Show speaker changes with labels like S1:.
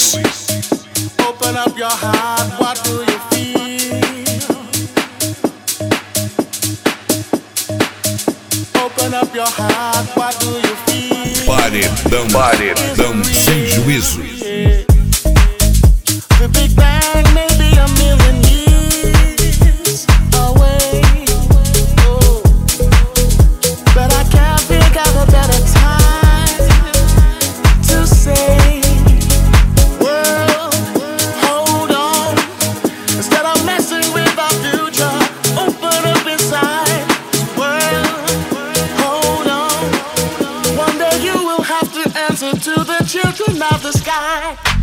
S1: Luiz.
S2: Open up your heart, what do you feel? Open up your heart, what do you feel?
S1: Paredão sem juízo.
S2: The Big Bang may be a million years away, oh, but I can't think of a better time to say, world, hold on. Instead of messing with our future, open up inside. World, hold on. One day you will have to answer to the children of the sky.